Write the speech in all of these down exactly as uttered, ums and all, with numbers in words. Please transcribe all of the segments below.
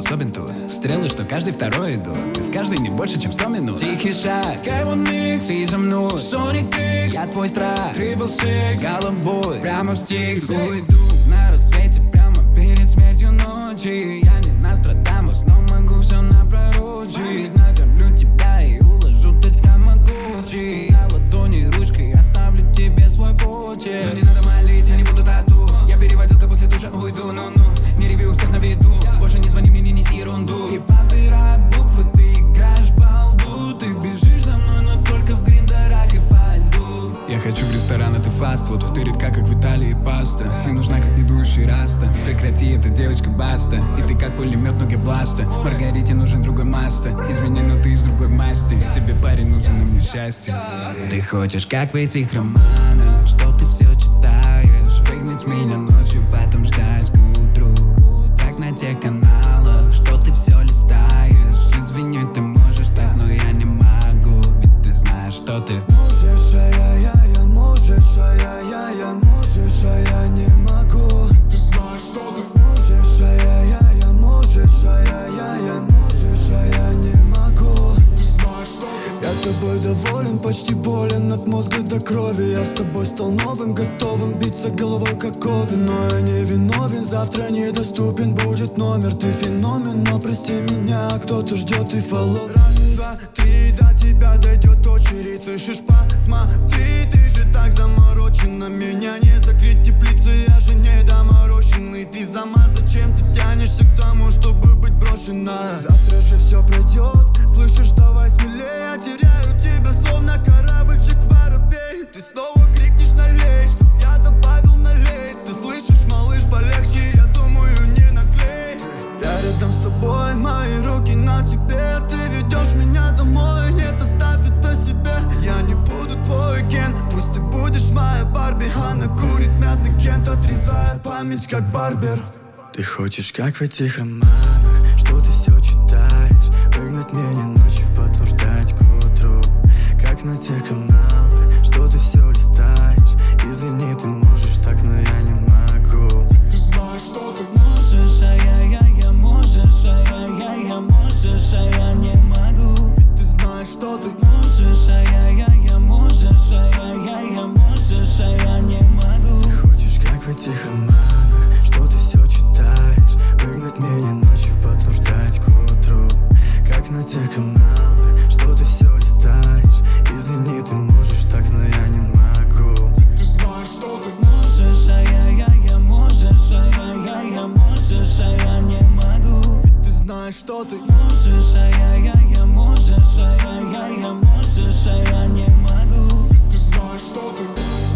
способен тут. Стрелы, что каждый второй идут, и с каждой не больше, чем сто минут. Тихий шаг, Кэвон Микс, ты за мной, Соник Икс, я твой страх, Трипл Сикс, головой, прямо в стикс. Уйду на рассвете, прямо перед смертью ночи. Я не Нострадамус, но могу все напророчить. Накормлю тебя и уложу, ты тамагочи. На ладони ручкой оставлю тебе свой почерк. Но не надо молить, я не буду тату. Я переводилка после душа, уйду, ну-ну. Не реви у всех на виду, больше не звони мне, не неси ерунду. И попирай буквы, ты играешь балду. Ты бежишь за мной, но только в гриндерах и по льду. Я хочу в ресторан, это фастфуд. Ты редка, как в Италии паста, и нужна, как недующий раста. Прекрати, это девочка баста, и ты как пулемет, ноги бласта. Маргарите нужен другой маста. Извини, но ты из другой масти. Тебе, парень, нужен, а мне счастье. Ты хочешь, как в этих романах, что ты все читаешь. Выгнать меня ночью, потом ждать к утру. Так на тех каналах, что ты все листаешь. Извини, ты можешь так, но я не могу. Ведь ты знаешь, что ты можешь, а я, я, я можешь, а я, я, я можешь, а я не могу. Ты знаешь, что ты можешь, а я, я, я можешь, а я, я, я можешь, а я не могу. Ты знаешь, что ты Я тобой доволен, почти болен от мозга до крови. Я с тобой стал новым, готовым биться головой как Ковен. Но я не виновен, завтра недоступен будет номер. Ты феномен, но прости меня, кто-то ждет и фоллоу. Раз, два, три, до тебя дойдет очередь. Слышишь, посмотри, ты же так заморочена. Меня не закрыть теплицы, я же не доморощенный. Ты сама зачем ты тянешься к тому, чтобы быть брошенной? Завтра же все пройдет, слышишь, давай смелее. Я теряю тебя, словно корабльчик воробей. Ты снова крикнешь налей, чтоб я добавил налей. Ты слышишь, малыш, полегче, я думаю, не наклей. Я рядом с тобой, мои руки на тебе. Ты ведешь меня домой, нет, оставь это себе. Я не буду твой Кен, пусть ты будешь моя Барби. Она курит мятный Кент, отрезает память как барбер. Ты хочешь, как в этих романах, что ты все читаешь. Выгнать меня ночью, потом ждать к утру. Как на тех каналах, что ты все листаешь. Извини, ты можешь так, но я не могу. Ты знаешь, что ты можешь, а я, я, я можешь, а я, я, я можешь, а я не могу. Ведь ты знаешь, что ты можешь, а я, я, я можешь, а я, я, я можешь, а я не могу. Ты хочешь, как в этих романах, что ты все читаешь. Выгнать меня ночью, потом ждать к утру. Как на тех каналах, что ты все листаешь. Извини, ты можешь так, но я не могу. Ты знаешь, что ты можешь, а я, я, я можешь, а я, я, я можешь, а я не могу. Ведь ты знаешь, что ты можешь, а я, я, я можешь, а я, я, я можешь, а я не могу. Ты знаешь, что ты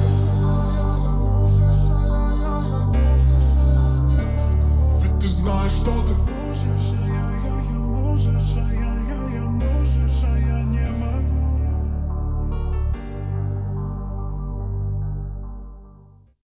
Ведь ты знаешь, что ты можешь, а я, я, я можешь, а я, я, я можешь, а я не могу.